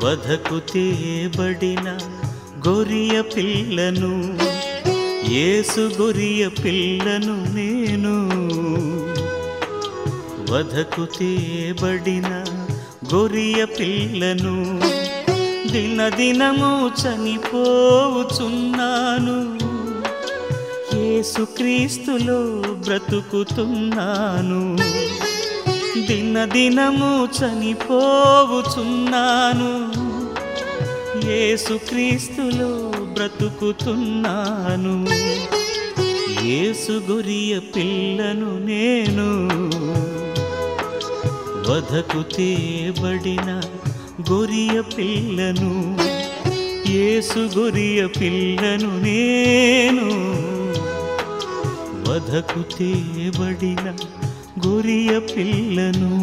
వధకు తేబడిన గొరియ పిల్లను, యేసు గొరియ పిల్లను నేను. వధకు తేబడిన గొరియ పిల్లను, దినదినము చనిపోవుచున్నాను, యేసుక్రీస్తులో బ్రతుకుతున్నాను. దినదినము చనిపోవుచున్నాను, యేసుక్రీస్తులో బ్రతుకుతున్నాను. యేసు గొరియ పిల్లను నేను. వధకు తేబడిన గొరియ పిల్లను, యేసు గొరియ పిల్లను నేను. వధకు తేబడిన గొరియ పిల్లను.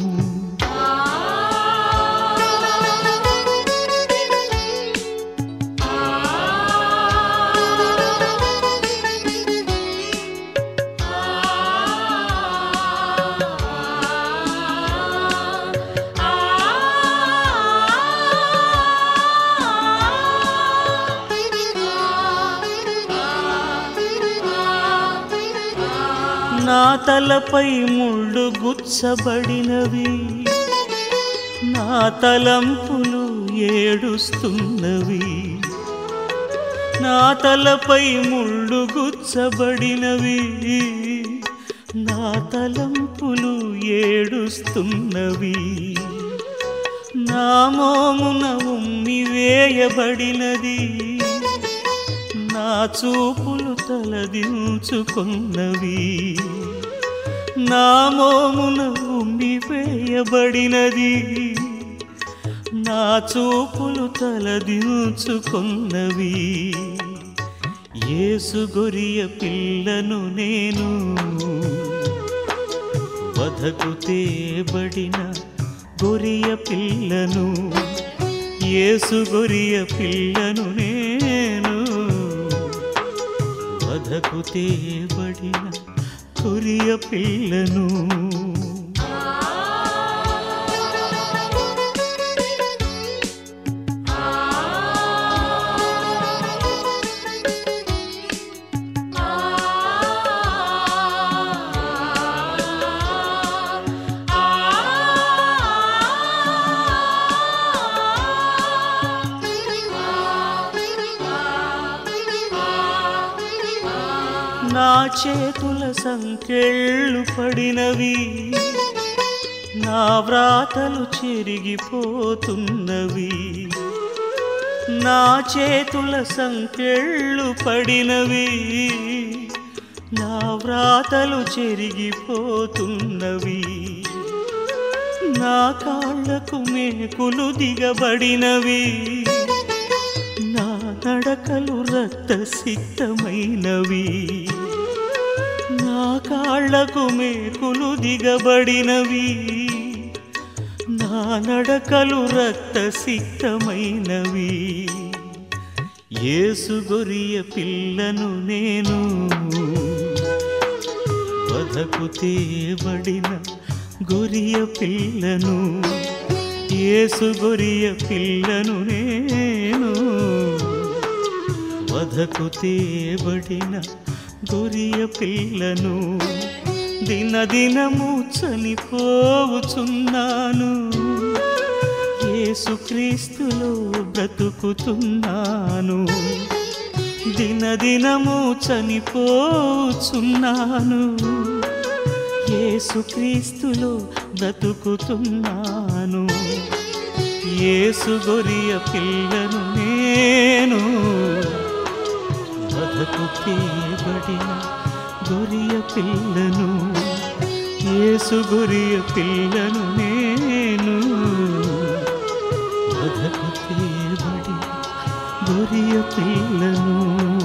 నా తలపై ముళ్ళు గుచ్చబడినవి, నా తలంపులు ఏడుస్తున్నవి. నా తలపై ముళ్ళు గుచ్చబడినవి, నా తలంపులు ఏడుస్తున్నవి. నా మోమున ఉమ్మి వేయబడినది, నా చూపులు తలదించుకున్నవి. నా మోమున ఉమ్మి వేయబడినది, నా చూపులు తలదించుకున్నవి. యేసు గొరియ పిల్లను నేను. వధకు తేబడిన గొరియ పిల్లను, యేసు గొరియ పిల్లను నేను. వధకు తేబడిన గొరియ పిల్లను. నా చేతుల సంకెళ్ళు పడినవి, నా వ్రాతలు చెరిగిపోతున్నవి. నా చేతుల సంకెళ్ళు పడినవి, నా వ్రాతలు చెరిగిపోతున్నవి. నా కాళ్ళకు మేకులు దిగబడినవి, నా నడకలు రక్తసిక్తమైనవి. నా కాళ్ళకు మేకులు దిగబడినవి, నా నడకలు రక్తసిక్తమైనవి. యేసు గొరియ పిల్లను నేను. వధకు తేబడిన గొరియ పిల్లను, యేసు గొరియ పిల్లను నేను. వధకు తేబడిన గొరియ పిల్లను, దినదినము చనిపోవుచున్నాను, యేసుక్రీస్తులో బ్రతుకుతున్నాను. దినదినము చనిపోవుచున్నాను, యేసుక్రీస్తులో బ్రతుకుతున్నాను. యేసు గొరియ పిల్లను నేను. వధకు తేబడిన గొరియ పిల్లను, యేసు గొరియ పిల్లను నేను. వధకు తేబడిన గొరియ పిల్లను.